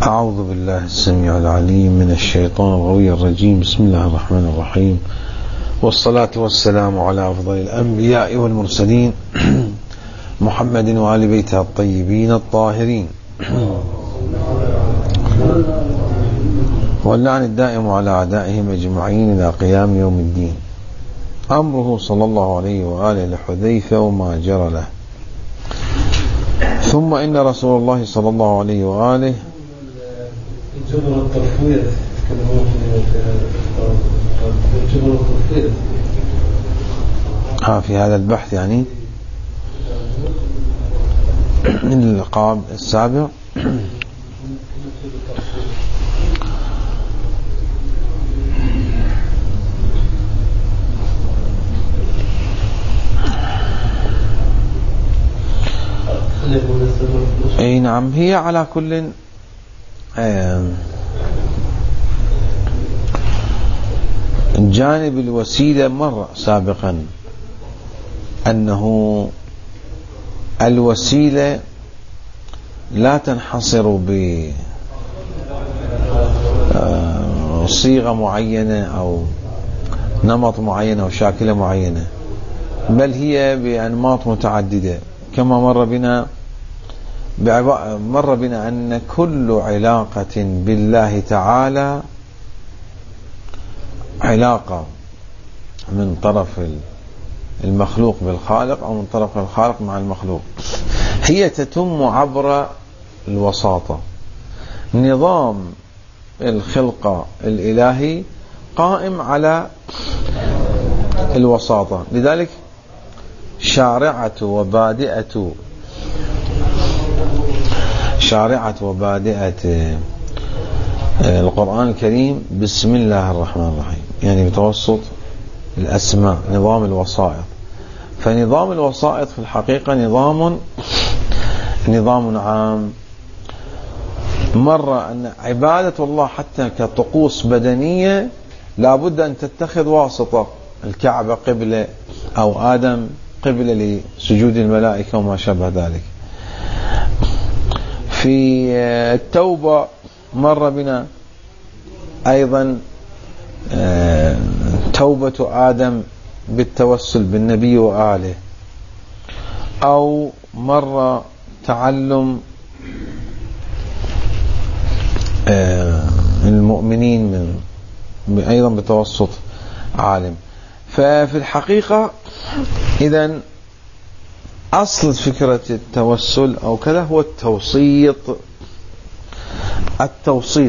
أعوذ بالله السميع العليم من الشيطان الغوي الرجيم. بسم الله الرحمن الرحيم، والصلاة والسلام على أفضل الأنبياء والمرسلين محمد وآل بيته الطيبين الطاهرين، واللعن الدائم على أعدائهم أجمعين إلى قيام يوم الدين. أمره صلى الله عليه وآله لحذيفة وما جرى له. ثم إن رسول الله صلى الله عليه وآله الجبر التفويض الجبر التفويض في هذا البحث يعني من اللقاب السابع. اي نعم، هي على كل جانب الوسيلة مر سابقا أنه الوسيلة لا تنحصر بصيغة معينة أو نمط معين أو شاكلة معينة، بل هي بأنماط متعددة، كما مر بنا أن كل علاقة بالله تعالى علاقة من طرف المخلوق بالخالق أو من طرف الخالق مع المخلوق، هي تتم عبر الوساطة. نظام الخلقة الإلهي قائم على الوساطة، لذلك شارعة وبادئة القرآن الكريم بسم الله الرحمن الرحيم، يعني بتوسط الأسماء، نظام الوسائط. فنظام الوسائط في الحقيقة نظام عام. مرة أن عبادة الله حتى كطقوس بدنية لابد أن تتخذ واسطة، الكعبة قبلة أو آدم قبلة لسجود الملائكة وما شابه ذلك. في التوبة مر بنا أيضا توبة آدم بالتوسل بالنبي وآله، أو مر تعلم المؤمنين أيضا بتوسط عالم. ففي الحقيقة إذن أصل فكرة التوسل أو كذا هو التوسيط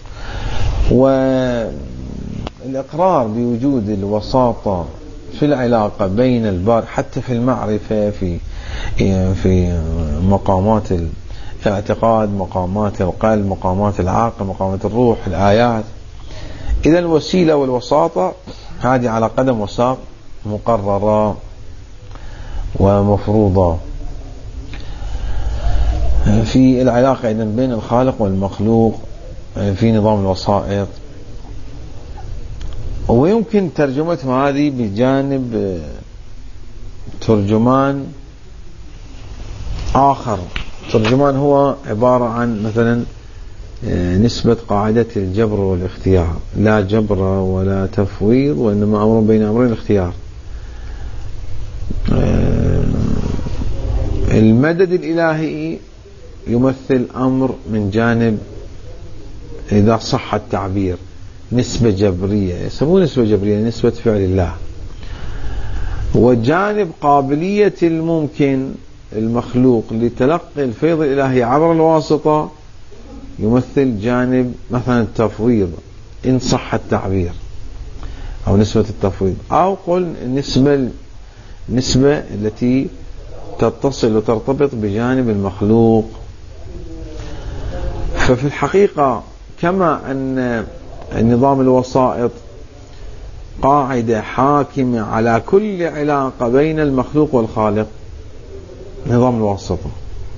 والإقرار بوجود الوساطة في العلاقة بين البار، حتى في المعرفة، في مقامات الاعتقاد، مقامات القلب، مقامات العقل، مقامات الروح، الآيات. إذا الوسيلة والوساطة هذه على قدم وساق مقررة ومفروضة في العلاقة إذن بين الخالق والمخلوق في نظام الوسائط. ويمكن ترجمتها هذه بجانب ترجمان آخر. ترجمان هو عبارة عن مثلا نسبة قاعدة الجبر والاختيار، لا جبر ولا تفويض، وإنما أمر بين أمرين الاختيار. المدد الإلهي يمثل أمر من جانب، إذا صح التعبير، نسبة جبرية، يسمونه نسبة جبرية، نسبة فعل الله. وجانب قابلية الممكن المخلوق لتلقي الفيض الإلهي عبر الواسطة يمثل جانب مثلا التفويض، إن صح التعبير، أو نسبة التفويض، أو قل النسبة التي تتصل وترتبط بجانب المخلوق. ففي الحقيقة كما أن النظام الوسائط قاعدة حاكمة على كل علاقة بين المخلوق والخالق، نظام الواسطة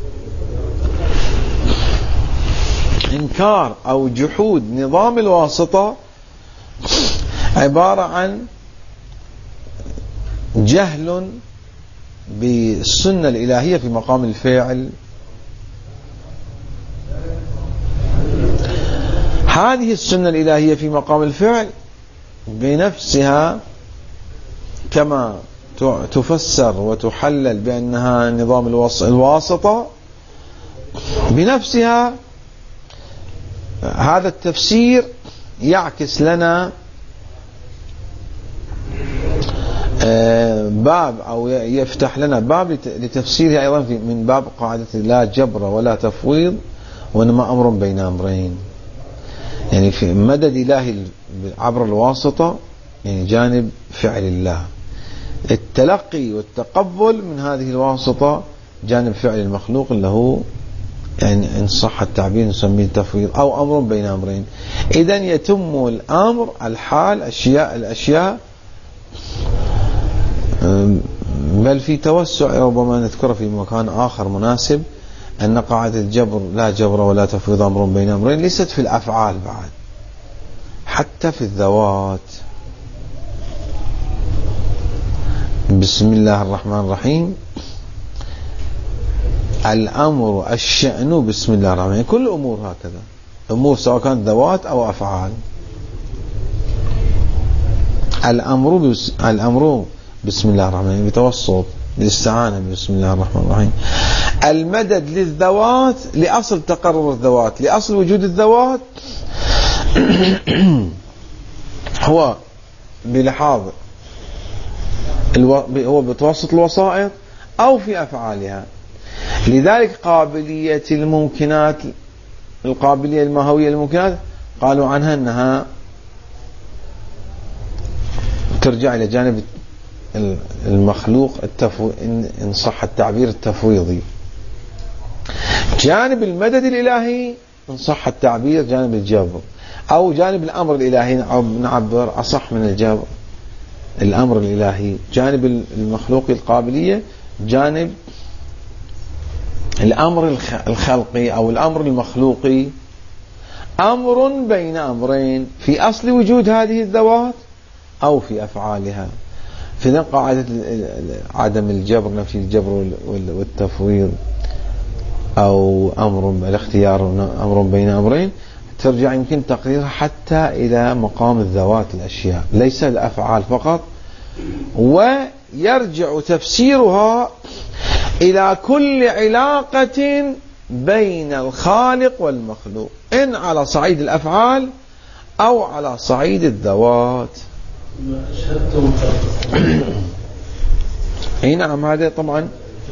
إنكار أو جحود نظام الواسطة عبارة عن جهل بالسنة الإلهية في مقام الفعل هذه السنة الإلهية في مقام الفعل بنفسها كما تفسر وتحلل بأنها نظام الواسطة بنفسها، هذا التفسير يعكس لنا باب أو يفتح لنا باب لتفسيرها أيضا من باب قاعدة لا جبر ولا تفويض وإنما أمر بين أمرين. يعني في مدد إلهي عبر الواسطة يعني جانب فعل الله، التلقي والتقبل من هذه الواسطة جانب فعل المخلوق اللي هو يعني إن صح التعبير نسميه التفويض أو أمر بين أمرين. إذن يتم الأمر الحال الأشياء بل في توسع ربما نذكره في مكان آخر مناسب أن قاعدة الجبر لا جبر ولا تفويض أمر بين أمرين ليست في الأفعال بعد، حتى في الذوات. بسم الله الرحمن الرحيم، الأمر الشأن بسم الله الرحمن الرحيم، كل أمور هكذا، أمور سواء كانت ذوات أو أفعال. الأمر بسم الله الرحمن الرحيم بتوسط الاستعانة بسم الله الرحمن الرحيم. المدد للذوات لأصل تقرر الذوات، لأصل وجود الذوات هو بلحاظ هو بتوسط الوسائط أو في أفعالها. لذلك قابلية الممكنات، القابلية الماهوية للممكنات قالوا عنها أنها ترجع إلى جانب المخلوق إن صح التعبير التفويضي. جانب المدد الإلهي إن صح التعبير جانب الجبر، أو جانب الأمر الإلهي نعبر أصح من الجبر. الأمر الإلهي جانب المخلوق القابلية، جانب الأمر الخلقي أو الأمر المخلوقي أمر بين أمرين في أصل وجود هذه الذوات أو في أفعالها. في قاعدة عدم الجبر، نفي الجبر والتفويض أو أمر الاختيار أمر بين أمرين، ترجع يمكن تقريرها حتى إلى مقام الذوات الأشياء ليس الأفعال فقط. ويرجع تفسيرها إلى كل علاقة بين الخالق والمخلوق إن على صعيد الأفعال أو على صعيد الذوات. اي نعم، هذا طبعا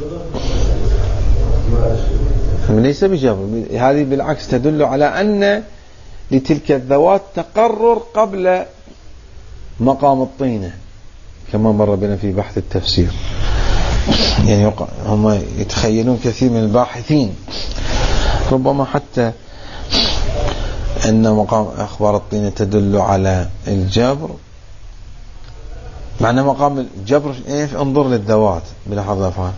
ليس بجبر، هذه بالعكس تدل على أن لتلك الذوات تقرر قبل مقام الطينة كما مر بنا في بحث التفسير. يعني هم يتخيلون كثير من الباحثين ربما حتى أن مقام أخبار الطينة تدل على الجبر، معنى مقام الجبر انظر للذوات بلحظة أفعال،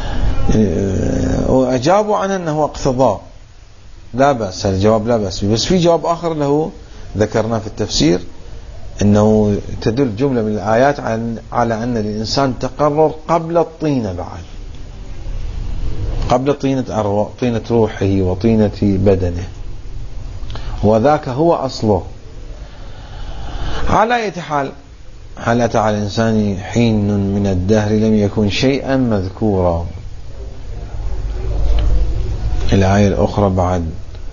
وأجابوا عنه أنه اقتضاء لا بأس، الجواب لا بأس. بس في جواب آخر له ذكرناه في التفسير أنه تدل جملة من الآيات على أن الإنسان تقرر قبل الطينة، بعد قبل طينة روحه وطينة بدنه، وذاك هو أصله. على أي حال، هل أتى على الإنسان حين من الدهر لم يكن شيئا مذكورا. الآية الأخرى بعد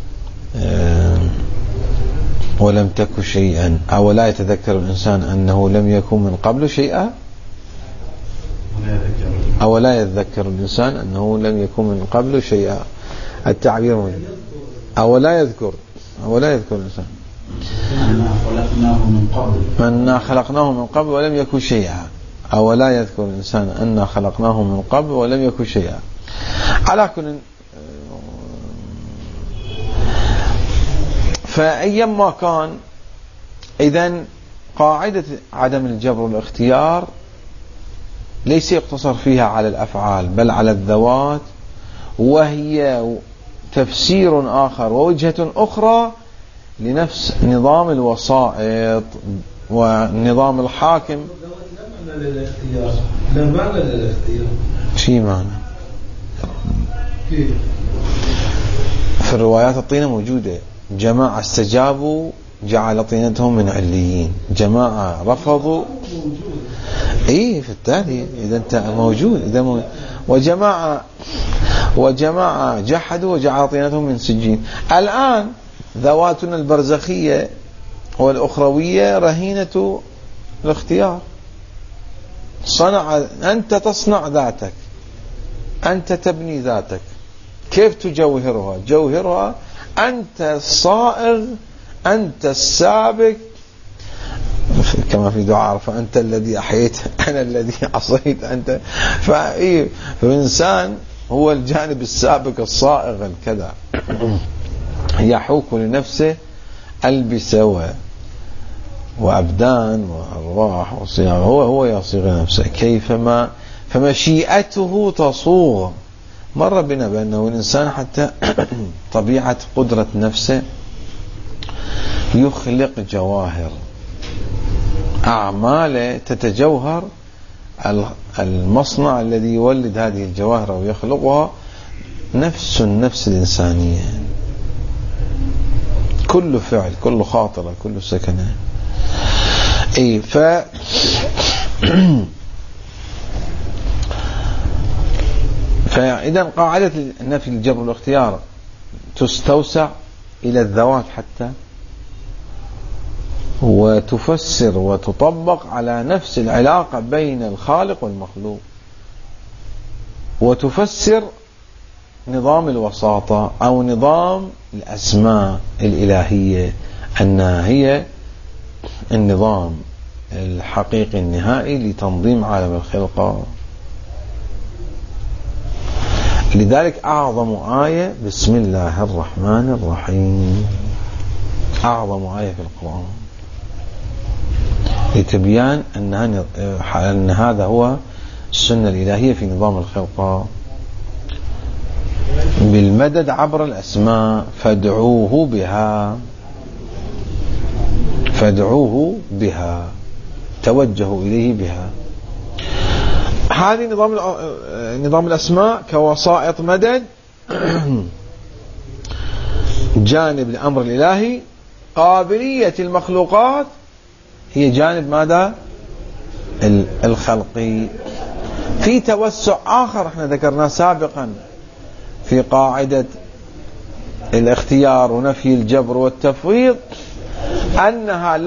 ولم تك شيئا، أو لا يتذكر الإنسان أنه لم يكن من قبل شيئا، أو لا يتذكر الإنسان أنه لم يكن من قبل شيئا. التعبير أو لا يذكر الإنسان أننا خلقناه من قبل ولم يكن شيئا، أو لا يذكر الإنسان أننا خلقناه من قبل ولم يكن شيئا. على كل، فأيما كان، إذن قاعدة عدم الجبر والاختيار ليس يقتصر فيها على الأفعال بل على الذوات، وهي تفسير آخر ووجهة أخرى لنفس نظام الوسائط ونظام الحاكم. لا معنى للاختيار. شي معنى في الروايات الطينة موجودة جماعة استجابوا جعل طينتهم من عليين، جماعة رفضوا في التالي إذا أنت موجود وجماعة جحدوا وجعل طينتهم من سجين. الآن ذواتنا البرزخية والأخروية رهينة الاختيار. أنت تصنع ذاتك، أنت تبني ذاتك. كيف تجوهرها؟ جوهرها أنت الصائغ، أنت السابق، كما في دعاء فأنت الذي أحييت أنا الذي عصيت أنت. فالإنسان هو الجانب السابق الصائغ الكذا، يحوك لنفسه ألبسة وأبدان وأرواح وصياغة، هو يصيغ نفسه كيفما، فمشيئته تصوغ. مر بنا بأنه الإنسان حتى طبيعة قدرة نفسه يخلق جواهر، أعماله تتجوهر، المصنع الذي يولد هذه الجواهر ويخلقها النفس الإنسانية. كل فعل، كل خاطرة، كل سكنة. فإذا قاعدة النفي الجبر والاختيار تستوسع إلى الذوات حتى، وتفسر وتطبق على نفس العلاقة بين الخالق والمخلوق، وتفسر نظام الوساطة أو نظام الأسماء الإلهية أنها هي النظام الحقيقي النهائي لتنظيم عالم الخلقة. لذلك أعظم آية بسم الله الرحمن الرحيم، أعظم آية في القرآن، لتبيان أن هذا هو السنة الإلهية في نظام الخلقة بالمدد عبر الأسماء. فادعوه بها، توجهوا إليه بها. هذه نظام الأسماء كوسائط مدد جانب الأمر الإلهي. قابلية المخلوقات هي جانب ماذا؟ الخلقي. في توسع آخر احنا ذكرناه سابقا في قاعدة الاختيار ونفي الجبر والتفويض، أنها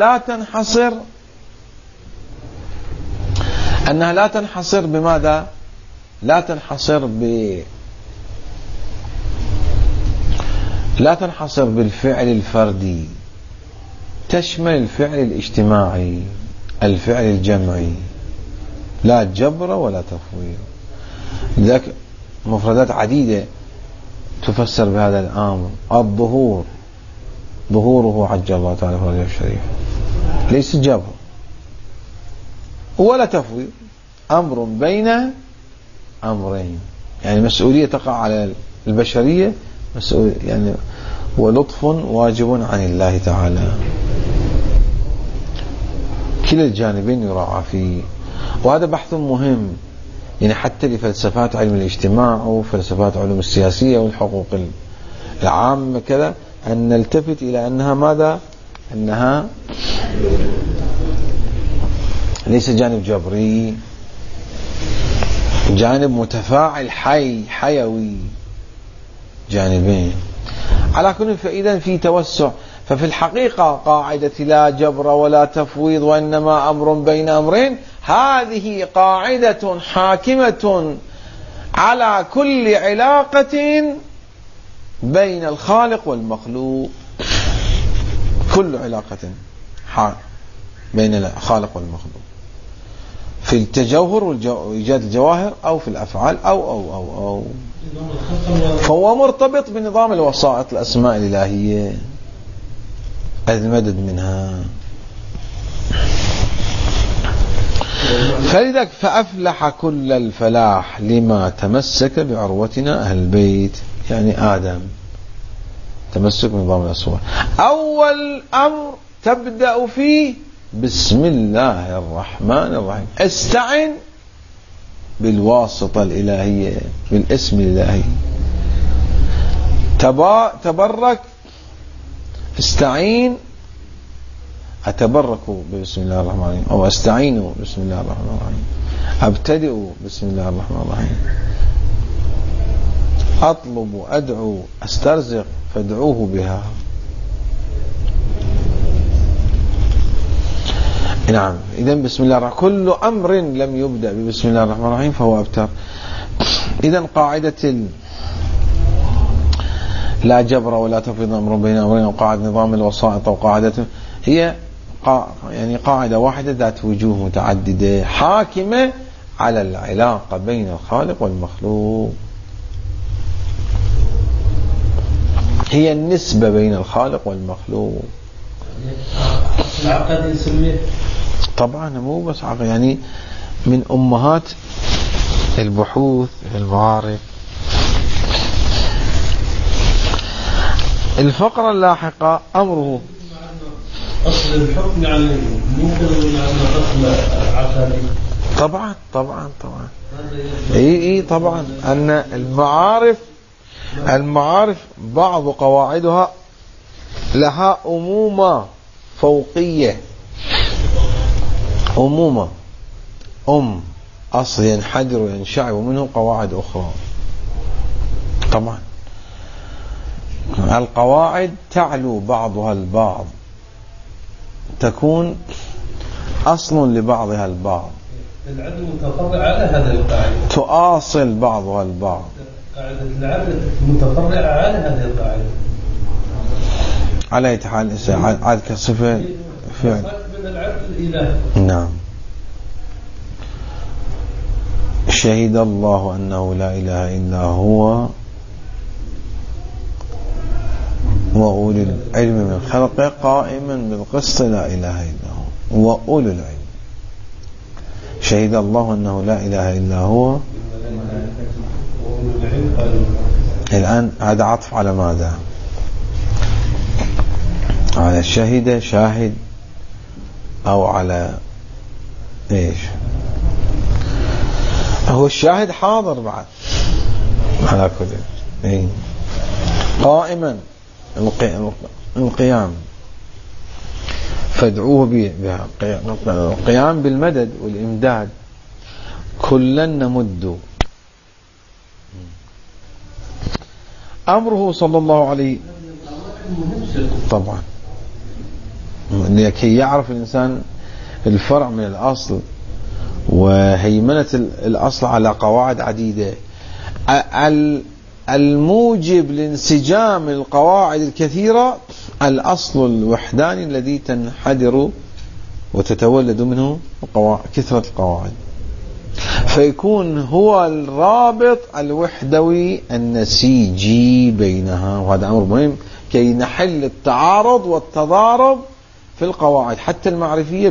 لا تنحصر بماذا؟ لا تنحصر بالفعل الفردي، تشمل الفعل الاجتماعي، الفعل الجمعي، لا جبر ولا تفويض. لذلك مفردات عديدة تفسر بهذا الأمر. الظهور، ظهوره عجل الله تعالى فرجه الشريف، ليس جبر ولا تفويض، أمر بين أمرين، يعني مسؤولية تقع على البشرية، يعني ولطف واجب عن الله تعالى. كلا الجانبين يراعى فيه، وهذا بحث مهم يعني حتى لفلسفات علم الاجتماع وفلسفات علوم السياسية والحقوق العامة كذا، أن نلتفت إلى أنها ماذا؟ أنها ليس جانب جبري، جانب متفاعل حيوي، جانبين على كل. فإذا في توسع. ففي الحقيقة قاعدة لا جبر ولا تفويض وإنما أمر بين أمرين، هذه قاعدة حاكمة على كل علاقة بين الخالق والمخلوق، كل علاقة بين الخالق والمخلوق في التجوهر وإيجاد الجواهر أو في الأفعال أو فهو مرتبط بنظام الوسائط الأسماء الإلهية المدد منها. فلذلك فأفلح كل الفلاح لما تمسك بعروتنا أهل البيت، يعني آدم تمسك بنظام الأسوار. أول أمر تبدأ فيه بسم الله الرحمن الرحيم، استعن بالواسطة الإلهية، بالاسم الإلهي، تبرك استعين أتبرك بسم الله الرحمن الرحيم، أو أستعين بسم الله الرحمن الرحيم، أبتدئ بسم الله الرحمن الرحيم، أطلب أدعو أسترزق فادعوه بها. نعم. إذن بسم الله الرحمن، كل أمر لم يبدأ ببسم الله الرحمن الرحيم فهو أبتر. إذن قاعدة لا جبر ولا تفريض أمر بين أمرين، وقاعدة نظام الوسائط، وقاعدة هي يعني قاعدة واحدة ذات وجوه متعددة حاكمة على العلاقة بين الخالق والمخلوق. هي النسبة بين الخالق والمخلوق. العقد يسميه طبعا مو بس عقد، يعني من أمهات البحوث المعارف. الفقرة اللاحقة أمره. أصل الحكم يعني ممكن أن أصل عقدي. طبعا اي طبعا أن المعارف بعض قواعدها لها أمومة فوقية، أمومة أصل ينحدر وينشعب، ومنه قواعد أخرى. طبعا القواعد تعلو بعضها البعض، تكون أصل لبعضها البعض، العدل متفرع على هذه القاعدة، تؤاصل بعضها البعض. قاعدة العدل متفرعة على هذه القاعدة. على أي حال عاد كصفة فعل من العدل الإلهي. نعم. شهد الله أنه لا إله إلا هو وأولي العلم من خلقه قائما بالقسط لا إله إلا هو وأولي العلم. شهد الله أنه لا إله إلا هو. الآن هذا عطف على ماذا؟ على شهد شاهد، أو على إيش؟ هو الشاهد حاضر بعد على كل إيه؟ قائما القيام، فادعوه بها، القيام بالمدد والإمداد. كلا نمد. أمره صلى الله عليه طبعا لكي يعرف الإنسان الفرع من الأصل وهيمنة الأصل على قواعد عديدة. الموجب لانسجام القواعد الكثيرة الأصل الوحداني الذي تنحدر وتتولد منه كثرة القواعد، فيكون هو الرابط الوحدوي النسيجي بينها. وهذا أمر مهم كي نحل التعارض والتضارب في القواعد حتى المعرفية.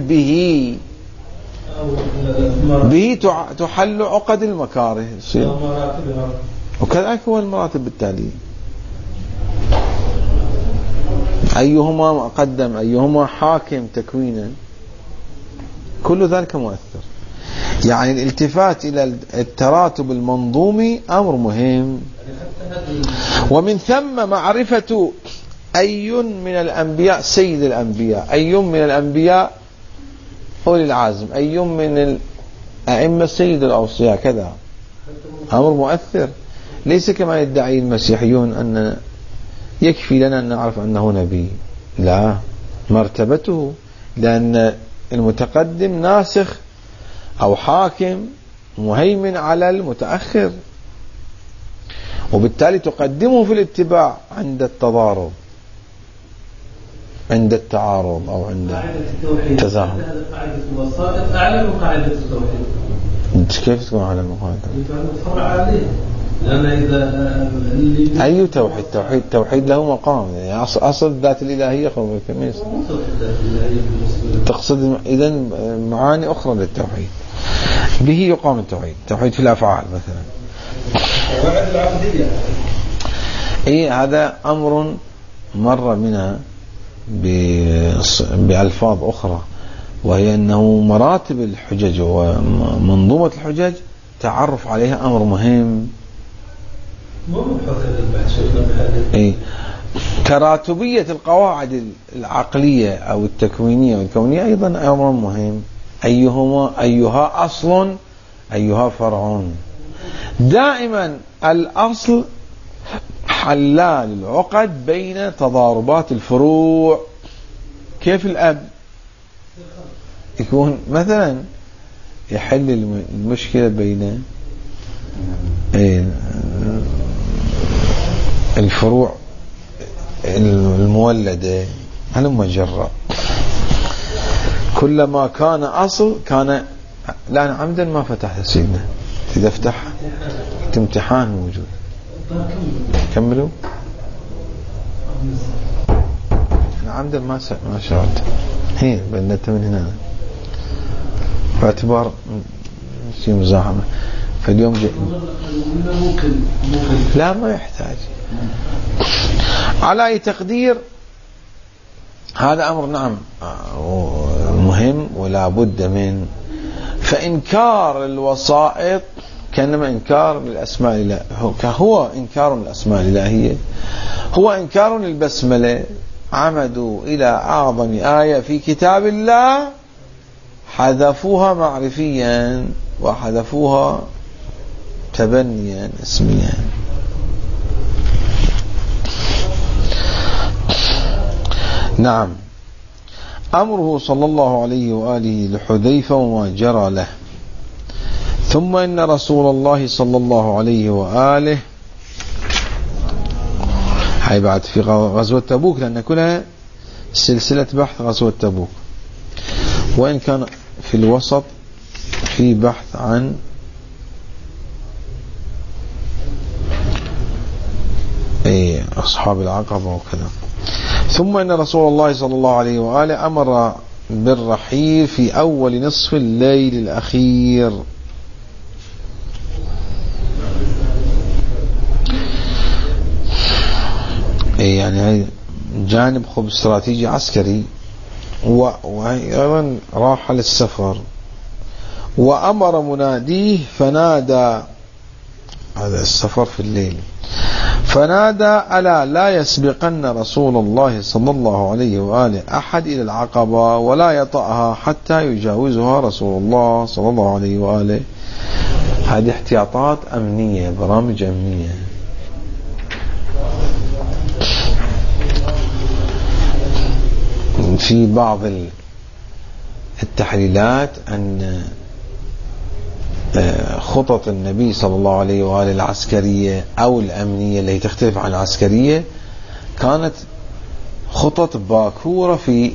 به تحل عقد المكاره، وكذلك هو المراتب بالتالي، أيهما مقدم أيهما حاكم تكوينا، كل ذلك مؤثر. يعني الالتفات إلى التراتب المنظومي أمر مهم. ومن ثم معرفة أي من الأنبياء سيد الأنبياء، أي من الأنبياء أولي العزم، أي من الأئمة سيد الأوصياء، كذا أمر مؤثر. ليس كما يدعي المسيحيون أن يكفي لنا أن نعرف أنه نبي، لا، مرتبته، لأن المتقدم ناسخ أو حاكم مهيمن على المتأخر، وبالتالي تقدمه في الاتباع عند التضارب، عند التعارض، أو عند التزاحم. قاعدة الوسائط أعلى من قاعدة التوحيد. كيف تكون أعلى من قاعدة؟ لأن إذا أي توحيد؟ توحيد له مقام، يعني أصل الذات الإلهية كميس. تقصد إذن معاني أخرى للتوحيد. به يقام التوحيد في الأفعال مثلا. هذا أمر مر منها بألفاظ أخرى، وهي أنه مراتب الحجج ومنظومة الحجج تعرف عليها أمر مهم. تراتبية القواعد العقلية أو التكوينية والكونية أيضا أمر مهم. أيها أصل أيها فرع. دائما الأصل حلال العقد بين تضاربات الفروع. كيف الأب يكون مثلا يحل المشكلة بين الفروع المولدة هلما جرى، كلما كان أصل كان. لا أنا عمدا ما فتحت سيدنا، إذا افتحها امتحان موجود. كملوا. أنا عمدا ما شرعت هي بلدت من هنا باعتبار في مزاحمة. فاليوم لا ما يحتاج. على أي تقدير هذا أمر نعم مهم ولا بد من. فإنكار الوسائط كأنما إنكار للأسماء الإلهية، هو إنكار الأسماء الإلهية، هو إنكار للبسملة. عمدوا إلى أعظم آية في كتاب الله حذفوها معرفيا وحذفوها تبنيا اسميا. نعم. أمره صلى الله عليه وآله لحذيفة وما جرى له. ثم إن رسول الله صلى الله عليه وآله، هاي بعد في غزوة تبوك، لأن كلها سلسلة بحث غزوة تبوك، وإن كان في الوسط في بحث عن أصحاب العقبة وكذا. ثم إن رسول الله صلى الله عليه وآله أمر بالرحيل في أول نصف الليل الأخير. يعني هاي جانب خب استراتيجي عسكري، وأيضا راح للسفر. وأمر مناديه فنادى، هذا السفر في الليل، فنادى ألا لا يسبقن رسول الله صلى الله عليه وآله أحد إلى العقبة ولا يطأها حتى يجاوزها رسول الله صلى الله عليه وآله. هذه احتياطات أمنية، برامج أمنية. في بعض التحليلات أن خطط النبي صلى الله عليه وآله العسكرية أو الأمنية التي تختلف عن العسكرية كانت خطط باكورة في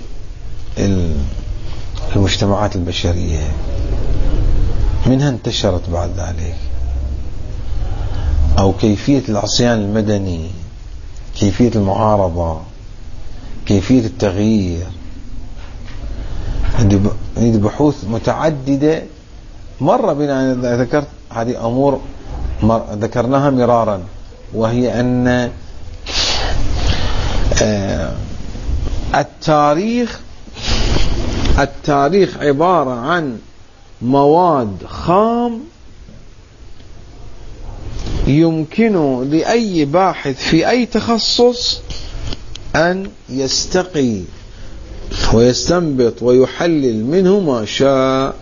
المجتمعات البشرية، منها انتشرت بعد ذلك. أو كيفية العصيان المدني، كيفية المعارضة، كيفية التغيير. هذه بحوث متعددة مر بنا. أنا ذكرت هذه أمور ذكرناها مرارا، وهي أن التاريخ عبارة عن مواد خام يمكن لأي باحث في أي تخصص أن يستقي ويستنبط ويحلل منه ما شاء.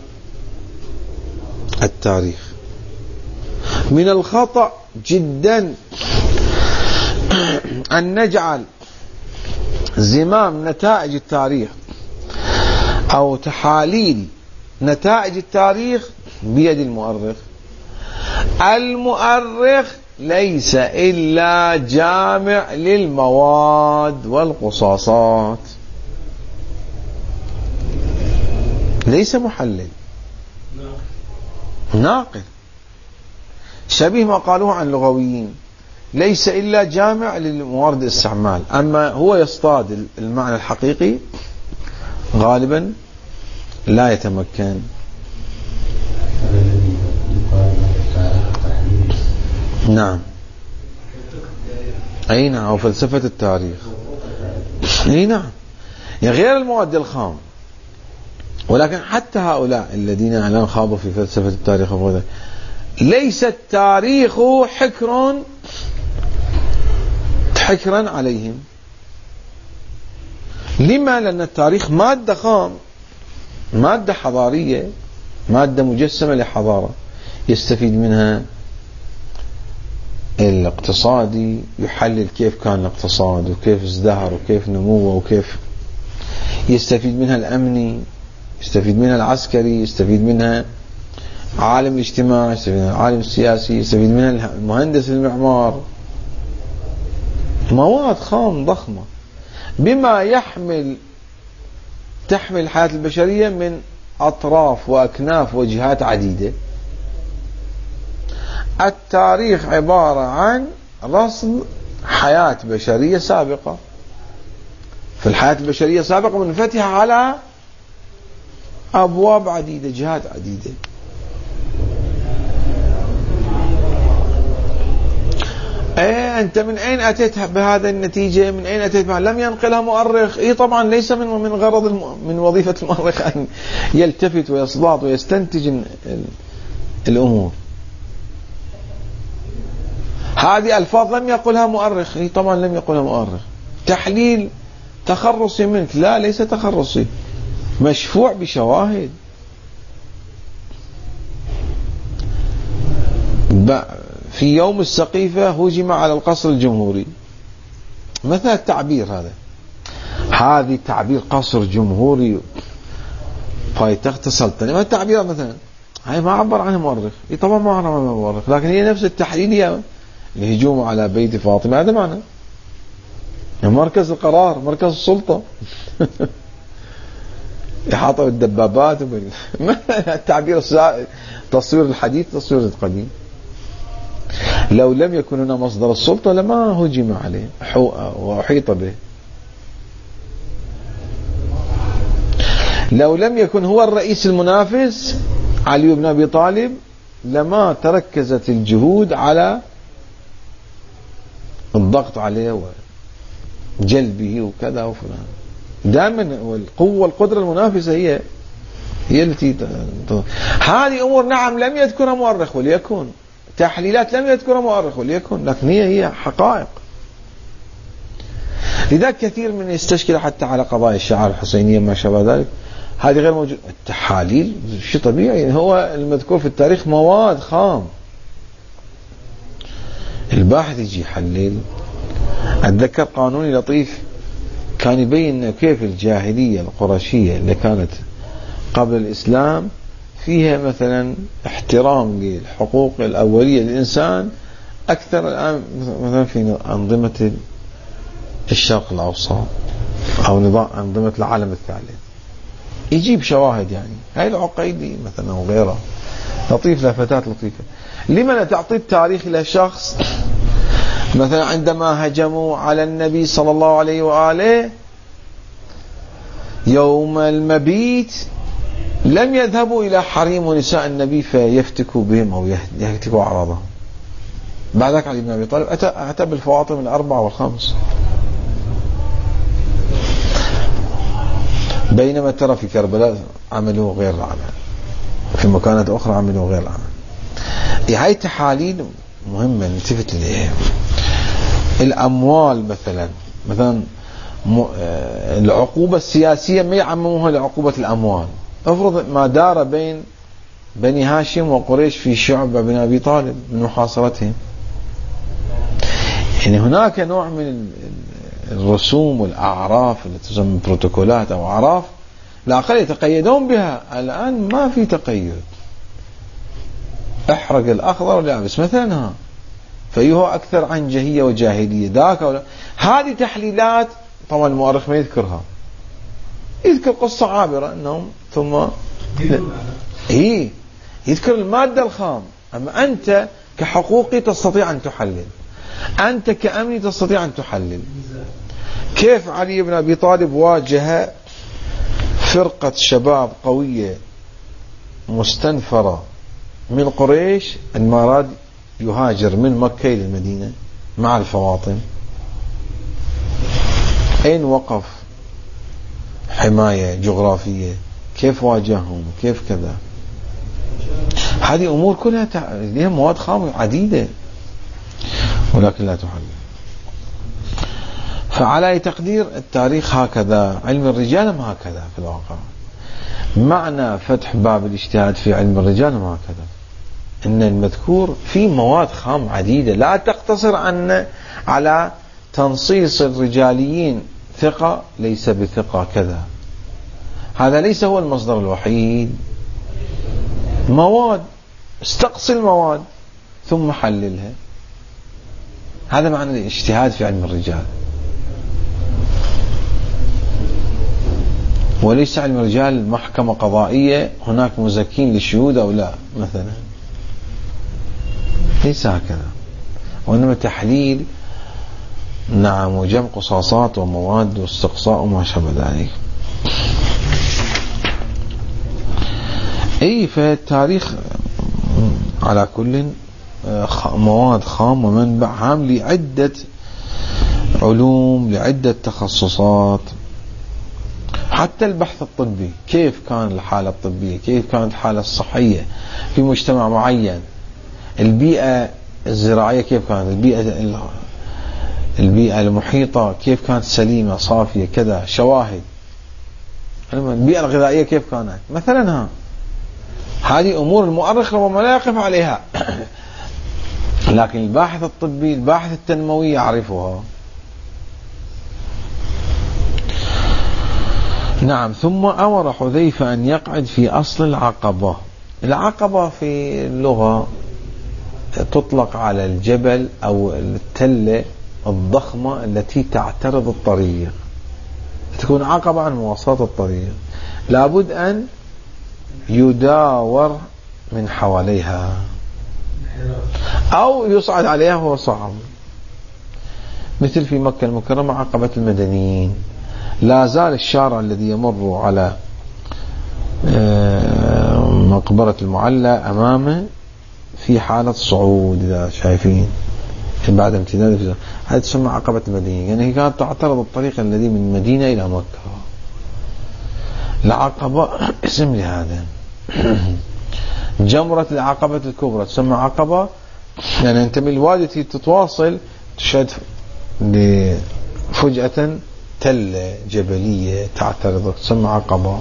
التاريخ من الخطأ جدا أن نجعل زمام نتائج التاريخ أو تحاليل نتائج التاريخ بيد المؤرخ. المؤرخ ليس إلا جامع للمواد والقصاصات، ليس محلل، ناقل. شبيه ما قالوه عن اللغويين، ليس إلا جامع للموارد الاستعمال. أما هو يصطاد المعنى الحقيقي غالبا لا يتمكن. نعم، أي نعم، أو فلسفة التاريخ، أي نعم، غير المواد الخام. ولكن حتى هؤلاء الذين الآن خاضوا في فلسفة التاريخ ليس التاريخ حكرا عليهم، لما؟ لأن التاريخ مادة خام، مادة حضارية، مادة مجسمة لحضارة يستفيد منها الاقتصادي، يحلل كيف كان الاقتصاد وكيف ازدهر وكيف نموه وكيف، يستفيد منها الأمني، يستفيد منها العسكري، يستفيد منها عالم الاجتماع، يستفيد منها العالم السياسي، يستفيد منها المهندس المعمار. مواد خام ضخمة بما تحمل الحياة البشرية من أطراف وأكناف وجهات عديدة. التاريخ عبارة عن رصد حياة بشرية سابقة، فالحياة البشرية سابقة منفتحة على أبواب عديدة، جهات عديدة. أنت من أين أتيت بهذا النتيجة؟ من أين أتيت بها؟ لم ينقلها مؤرخ. طبعا ليس من غرض من وظيفة المؤرخ أن يلتفت ويصداد ويستنتج الأمور. هذه ألفاظ لم يقلها مؤرخ. طبعا لم يقلها مؤرخ. تحليل تخرصي منك؟ لا، ليس تخرصي، مشفوع بشواهد. في يوم السقيفة هجم على القصر الجمهوري، مثلا التعبير هذه تعبير قصر جمهوري پایتخت السلطنة، ما التعبير مثلا هاي ما عبر عنها مؤرخ. طبعا ما عبر عنها مؤرخ، لكن هي نفس التحليل. الهجوم على بيت فاطمة هذا معنى مركز القرار، مركز السلطة. إحاطة بالدبابات التعبير تصوير الحديث، تصوير القديم. لو لم يكن هنا مصدر السلطة لما هجم عليه وأحيط به. لو لم يكن هو الرئيس المنافس علي بن أبي طالب لما تركزت الجهود على الضغط عليه وجلبه وكذا وفلان. دائما القوة والقدرة المنافسة هي التي هذه أمور نعم لم يذكرها مؤرخ، وليكن تحليلات لم يذكرها مؤرخ، وليكن، لكن هي حقائق. لذلك كثير من يستشكل حتى على قضايا الشعار الحسينية ما شابه ذلك، هذه غير موجود. التحاليل شيء طبيعي، هو المذكور في التاريخ مواد خام. الباحث يجي يحلل. أتذكر قانوني لطيف كان يبين كيف الجاهلية القرشية اللي كانت قبل الإسلام فيها مثلا احترام للحقوق الأولية للإنسان أكثر الآن مثلا في أنظمة الشرق الأوسط أو نظام أنظمة العالم الثالث. يجيب شواهد يعني هاي العقيدي مثلا وغيره لطيف، لفتات لطيفة. لمن تعطي التاريخ إلى شخص مثلا عندما هجموا على النبي صلى الله عليه وآله يوم المبيت لم يذهبوا إلى حريم ونساء النبي فيفتكوا بهم أو يهتكوا أعراضهم. بعدك علي بن أبي طالب أتى بالفواطم 4 و5، بينما ترى في كربلاء عملوا غير العمل، في مكانات أخرى عملوا غير العمل. هاي تحاليل مهمة نلتفت إليها. الأموال مثلا العقوبة السياسية ما يعمموها لعقوبة الأموال. افرض ما دار بين بني هاشم وقريش في شعب بن أبي طالب من محاصرتهم، يعني هناك نوع من الرسوم والأعراف التي تسمى بروتوكولات أو أعراف لا أقل يتقيدون بها. الآن ما في تقيد، احرق الأخضر واليابس مثلا، فأيها أكثر عنجهية وجاهلية ذاك هذه تحليلات. طبعا المؤرخ ما يذكرها، يذكر قصة عابرة أنهم ثم يذكر المادة الخام. أما أنت كحقوقي تستطيع أن تحلل، أنت كأمني تستطيع أن تحلل. كيف علي بن أبي طالب واجه فرقة شباب قوية مستنفرة من قريش عندما أراد يهاجر من مكة إلى المدينة مع الفواطم؟ أين وقف؟ حماية جغرافية، كيف واجههم، كيف كذا. هذه أمور كلها لها مواد خام عديدة ولكن لا تحل. فعلى أي تقدير التاريخ هكذا، علم الرجال هم هكذا في الواقع. معنى فتح باب الاجتهاد في علم الرجال هم هكذا، إن المذكور في مواد خام عديدة لا تقتصر على تنصيص الرجاليين ثقة ليس بثقة كذا، هذا ليس هو المصدر الوحيد. مواد، استقصي المواد ثم حللها، هذا معنى الاجتهاد في علم الرجال. وليس علم الرجال محكمة قضائية هناك مزكين للشهود أو لا مثلا، ليس هكذا، وإنما تحليل نعم وجمع قصاصات ومواد واستقصاء وما شابه ذلك. أي فالتاريخ على كل مواد خام ومنبع هام لعدة علوم لعدة تخصصات. حتى البحث الطبي، كيف كان الحالة الطبية، كيف كانت الحالة الصحية في مجتمع معين، البيئة الزراعية كيف كانت، البيئة المحيطة كيف كانت سليمة صافية كذا، شواهد. البيئة الغذائية كيف كانت مثلا، هذه أمور المؤرخ ربما لا يقف عليها لكن الباحث الطبي الباحث التنموي يعرفها. نعم. ثم أمر حذيفة أن يقعد في أصل العقبة. العقبة في اللغة تطلق على الجبل أو التلة الضخمة التي تعترض الطريق، تكون عقبة عن مواصلة الطريق، لابد أن يداور من حواليها أو يصعد عليها وهو صعب. مثل في مكة المكرمة عقبة المدنيين، لا زال الشارع الذي يمر على مقبرة المعلى أمامه في حالة صعود، إذا شايفين بعد امتداد، هذه تسمى عقبة المدنيين، يعني هي كانت تعترض الطريق الذي من المدينة إلى مكة. العقبة اسم لهذا. جمرة العقبة الكبرى تسمى عقبة، يعني أنت من الوادي تتواصل تشهد فجأة تلة جبلية تعترض تسمى عقبة.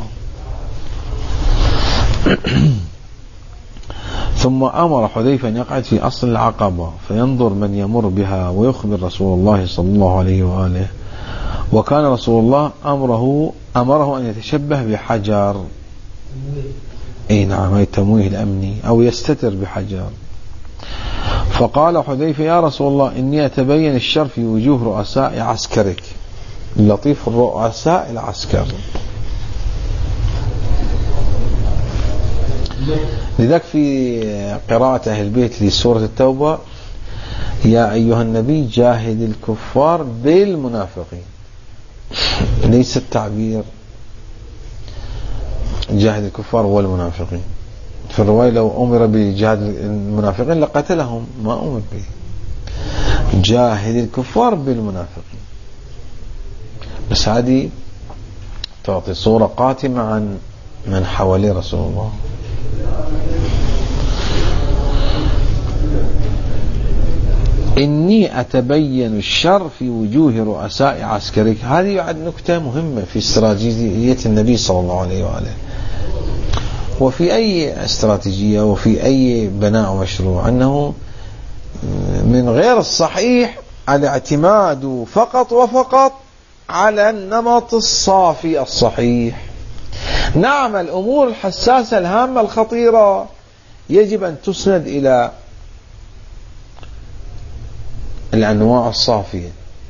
ثم أمر حذيفة أن يقعد في أصل العقبة فينظر من يمر بها ويخبر رسول الله صلى الله عليه وآله. وكان رسول الله أمره أن يتشبه بحجر، أي نعم، أي التمويه الأمني، أو يستتر بحجر. فقال حذيفة: يا رسول الله إني أتبين الشر في وجوه رؤساء عسكرك. اللطيف الرؤساء العسكر. لذلك في قراءة أهل البيت لسورة التوبة: يا أيها النبي جاهد الكفار بالمنافقين، ليس التعبير جاهد الكفار والمنافقين. في الرواية لو أمر بجهاد المنافقين لقتلهم، ما أمر به. جاهد الكفار بالمنافقين، بس هذه تعطي صورة قاتمة عن من حوالي رسول الله. إني أتبين الشر في وجوه رؤساء عسكرك. هذه يعد نكتة مهمة في استراتيجية النبي صلى الله عليه وآله، وفي أي استراتيجية وفي أي بناء مشروع، أنه من غير الصحيح الاعتماد فقط وفقط على النمط الصافي الصحيح. نعم، الأمور الحساسة الهامة الخطيرة يجب أن تسند إلى الأنواع الصافية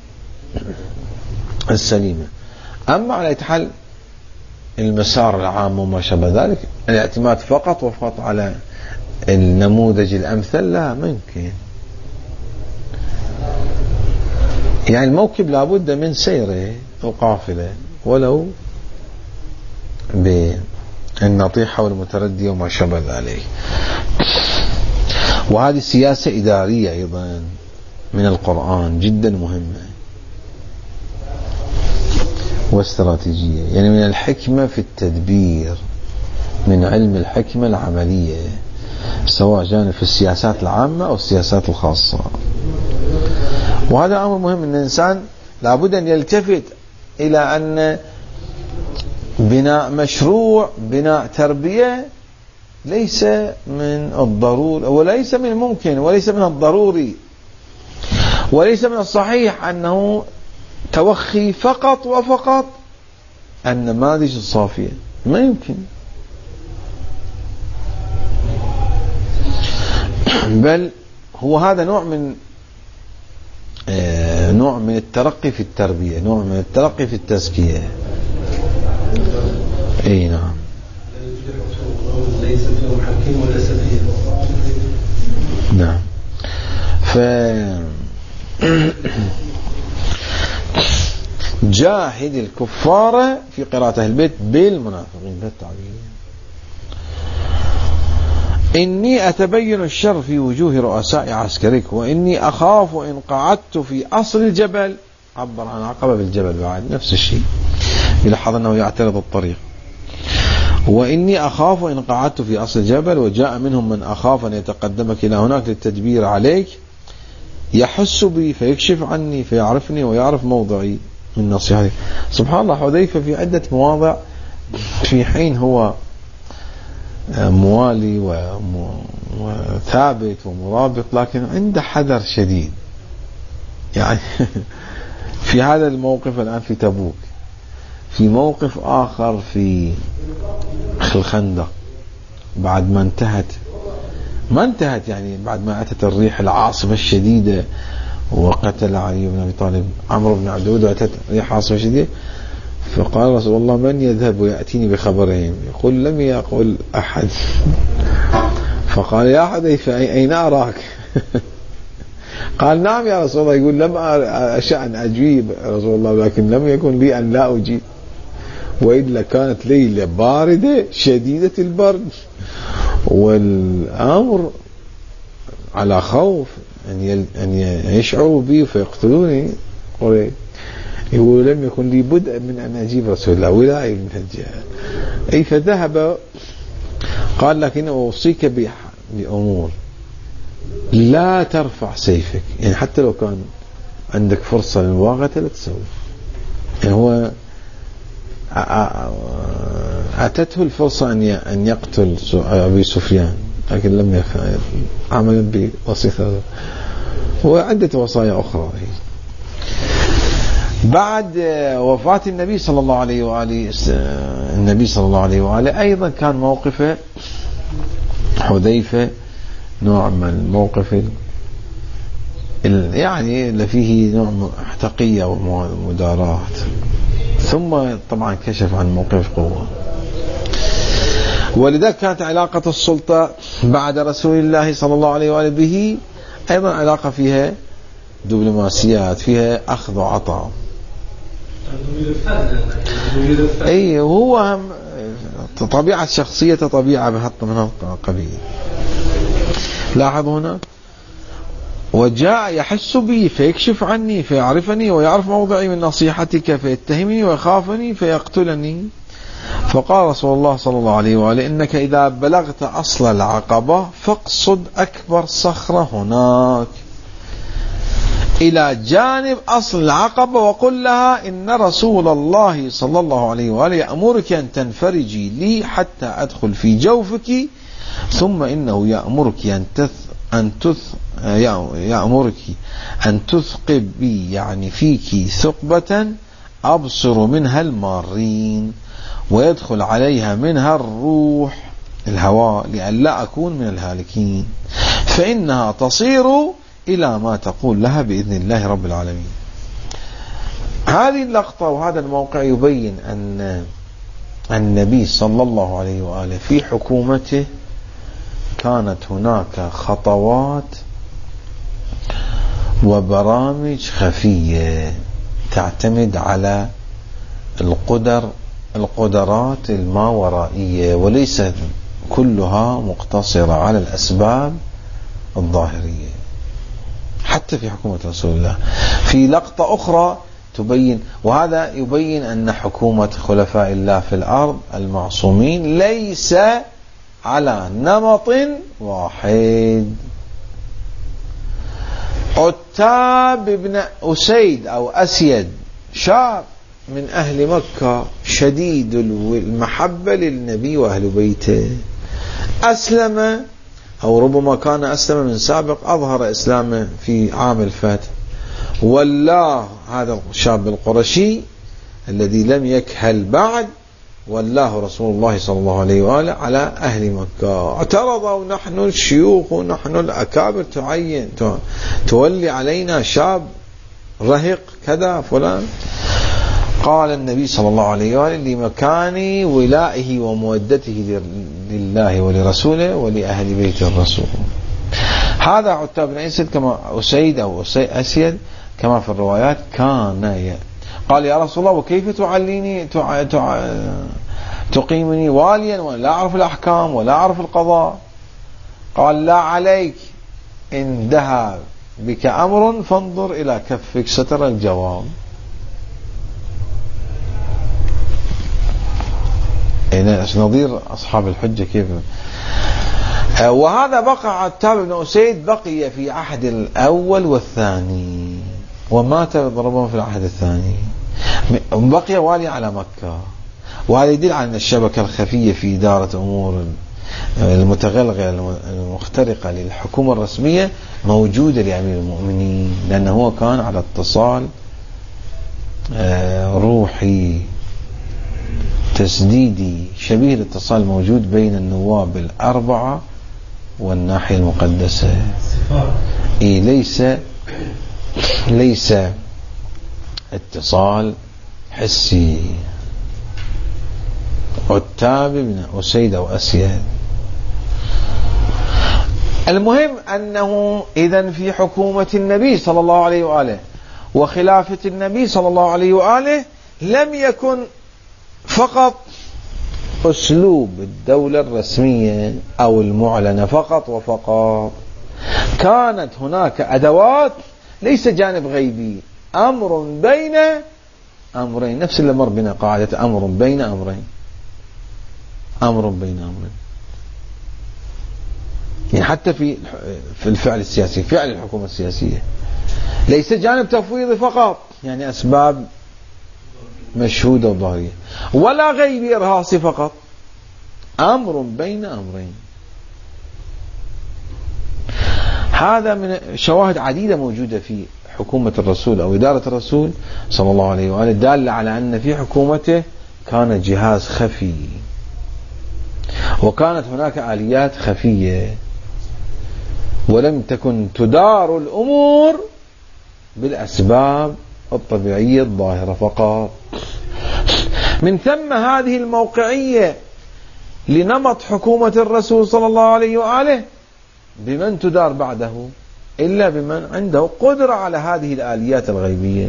السليمة. أما على حال المسار العام وما شابه ذلك، الاعتماد فقط وفقط على النموذج الأمثل لا ممكن. يعني الموكب لابد من سيره وقافله، ولو بالنطيحة والمتردية وما شابه ذلك. وهذه سياسة إدارية أيضا من القرآن جدا مهمة واستراتيجية، يعني من الحكمة في التدبير، من علم الحكمة العملية، سواء جانب في السياسات العامة أو السياسات الخاصة. وهذا أمر مهم، أن الإنسان لابد أن يلتفت إلى أن بناء مشروع، بناء تربية ليس من الضروري وليس من الممكن وليس من الضروري وليس من الصحيح أنه توخي فقط وفقط النماذج الصافية، ما يمكن. بل هو هذا نوع من الترقي في التربية، نوع من الترقي في التزكية. اي نعم. ليس فيهم حكيم ولا سفيه. نعم. جاهد الكفار في قراءة أهل البيت بالمنافقين، بالتعبير. إني أتبين الشر في وجوه رؤساء عسكرك، وإني أخاف إن قعدت في أصل الجبل. عبر عن عقبة بالجبل بعد نفس الشيء، يلاحظ أنه يعترض الطريق. وإني أخاف إن قعدت في أصل الجبل وجاء منهم من أخاف أن يتقدمك إلى هناك للتدبير عليك، يحس بي فيكشف عني فيعرفني ويعرف موضعي من نصيحتي. سبحان الله، حذيفة في عدة مواضع في حين هو موالي وثابت ومرابط، لكن عنده حذر شديد. يعني في هذا الموقف الآن في تبوك، في موقف آخر في الخندق بعد ما انتهت يعني بعد ما أتت الريح العاصفة الشديدة وقتل علي بن أبي طالب عمرو بن عبد الود، وأتت ريح عاصفة شديدة، فقال رسول الله: من يذهب ويأتيني بخبرهم؟ يقول: لم يقل أحد. فقال: يا حذيفة أين أراك؟ قال: نعم يا رسول الله. يقول: لم أشأ أن أجيب رسول الله، لكن لم يكن لي أن لا أجيب، وإلا كانت ليلة باردة شديدة البرد والأمر على خوف أن يشعروا بي فيقتلوني. يقول: لم يكن لي بدء من أن أجيب رسول الله ولاية من الجهة. أي فذهب. قال: لكن أوصيك بأمور، لا ترفع سيفك، يعني حتى لو كان عندك فرصة للمواقعة لا تسوي. يعني هو أتته الفرصة أن يقتل أبي سفيان، لكن لم يفعل، عمل بوصية وعدة وصايا أخرى. بعد وفاة النبي صلى الله عليه وآله أيضا كان موقف حذيفة نوع من الموقف يعني اللي فيه نوع تقية ومداراة، ثم طبعا كشف عن موقف قوة. ولذلك كانت علاقة السلطة بعد رسول الله صلى الله عليه وآله به أيضا علاقة فيها دبلوماسيات، فيها أخذ وعطاء. أي هو طبيعة شخصيته طبيعة من القبيل. لاحظ هنا: وجاء يحس بي فيكشف عني فيعرفني ويعرف موضعي من نصيحتك فيتهمني ويخافني فيقتلني. فقال رسول الله صلى الله عليه وآله: إنك إذا بلغت أصل العقبة فاقصد أكبر صخرة هناك إلى جانب أصل العقبة وقل لها: إن رسول الله صلى الله عليه وآله يأمرك أن تنفرجي لي حتى أدخل في جوفك، ثم إنه يأمرك أن تثقب بي، يعني فيك ثقبة أبصر منها المارين ويدخل عليها منها الروح الهواء لئلا أكون من الهالكين، فإنها تصير إلى ما تقول لها بإذن الله رب العالمين. هذه اللقطة وهذا الموقع يبين أن النبي صلى الله عليه وآله في حكومته كانت هناك خطوات وبرامج خفية تعتمد على القدرات الماورائية، وليس كلها مقتصرة على الأسباب الظاهرية. حتى في حكومة رسول الله في لقطة أخرى تبين، وهذا يبين أن حكومة خلفاء الله في الأرض المعصومين ليس على نمط واحد. عتاب بن أسيد أو أسيد شاب من أهل مكة شديد المحبة للنبي وأهل بيته، أسلم أو ربما كان أسلم من سابق، أظهر إسلامه في عام الفتح، والله هذا الشاب القرشي الذي لم يكهل بعد والله رسول الله صلى الله عليه وآله على أهل مكة. اعترضوا: نحن الشيوخ ونحن الأكابر، تعين تولي علينا شاب رهق كذا فلان. قال النبي صلى الله عليه وآله: لمكان ولائه ومودته لله ولرسوله ولأهل بيت الرسول. هذا عتاب بن أسيد كما أسيد أو أسيد كما في الروايات كان قال: يا رسول الله وكيف تعليني تقيمني واليا ولا أعرف الأحكام ولا أعرف القضاء؟ قال: لا عليك، إن ذهب بك أمر فانظر إلى كفك سترى الجواب. نظير أصحاب الحجة كيف. وهذا بقى عتاب بن أسيد بقي في عهد الأول والثاني، ومات ربما في العهد الثاني، بقي والي على مكة. وهذا يدل على أن الشبكة الخفية في إدارة أمور المتغلغلة المخترقة للحكومة الرسمية موجودة لأمير المؤمنين، لأنه هو كان على اتصال روحي تسديدي شبيه الاتصال الموجود بين النواب الأربعة والناحية المقدسة. ليس اتصال حسي. عتاب بن أسيد أو أسيد. المهم أنه إذن في حكومة النبي صلى الله عليه وآله وخلافة النبي صلى الله عليه وآله لم يكن فقط أسلوب الدولة الرسمية أو المعلنة فقط وفقط، كانت هناك أدوات، ليس جانب غيبي، أمر بين أمرين، نفس اللي مر بنا قاعدة أمر بين أمرين، أمر بين أمرين. يعني حتى في الفعل السياسي، فعل الحكومة السياسية ليس جانب تفويضي فقط، يعني أسباب مشهودة وظاهرية، ولا غيبي إرهاصي فقط، أمر بين أمرين. هذا من شواهد عديدة موجودة في حكومة الرسول أو إدارة الرسول صلى الله عليه وآله، دالة على أن في حكومته كان جهاز خفي، وكانت هناك آليات خفية، ولم تكن تدار الأمور بالأسباب الطبيعية الظاهرة فقط. من ثم هذه الموقعية لنمط حكومة الرسول صلى الله عليه وآله بمن تدار بعده إلا بمن عنده قدرة على هذه الآليات الغيبية.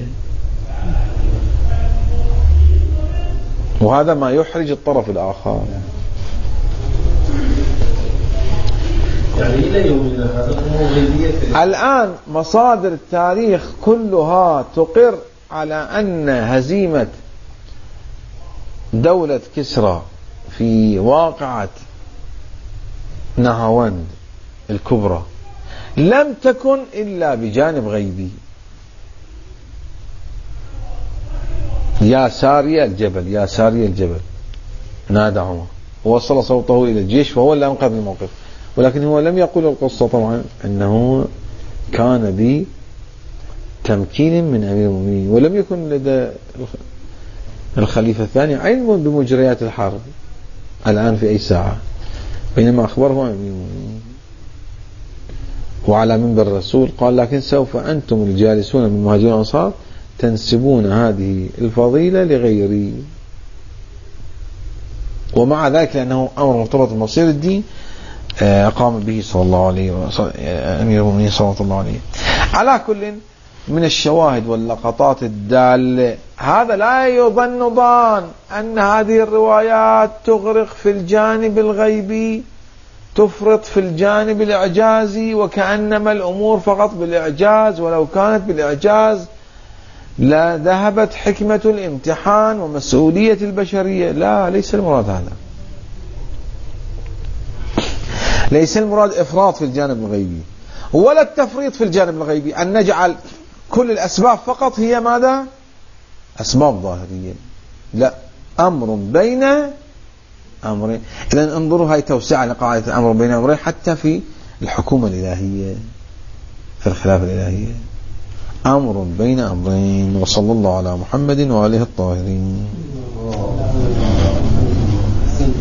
وهذا ما يحرج الطرف الآخر. الآن مصادر التاريخ كلها تقر على أن هزيمة دولة كسرى في واقعة نهاوند الكبرى لم تكن إلا بجانب غيبي. يا ساري الجبل، يا ساري الجبل، نادى عمر ووصل صوته إلى الجيش، فهو اللي أنقذ الموقف. ولكن هو لم يقول القصة طبعا أنه كان بتمكين من أمير المؤمنين، ولم يكن لدى الخليفة الثاني علم بمجريات الحرب الآن في أي ساعة، بينما أخبره أمير المؤمنين. وعلى منبر الرسول قال: لكن سوف أنتم الجالسون من المهاجرين والأنصار تنسبون هذه الفضيلة لغيري. ومع ذلك لأنه أمر مرتبط بمصير الدين قام به صلى الله عليه وسلم أمير المؤمنين صلى الله عليه. على كل من الشواهد واللقطات الدالة، هذا لا يظن ظان أن هذه الروايات تغرق في الجانب الغيبي، تفرط في الجانب الإعجازي، وكأنما الأمور فقط بالإعجاز، ولو كانت بالإعجاز لا ذهبت حكمة الامتحان ومسؤولية البشرية. لا، ليس المراد هذا، ليس المراد إفراط في الجانب الغيبي، ولا التفريط في الجانب الغيبي، أن نجعل كل الأسباب فقط هي ماذا؟ أسباب ظاهرية. لا، أمر بين أمرين. إذن انظروا هاي توسعة لقاعدة الأمر بين أمرين حتى في الحكومة الإلهية، في الخلافة الإلهية، أمر بين أمرين. وصلى الله على محمد وآله الطاهرين.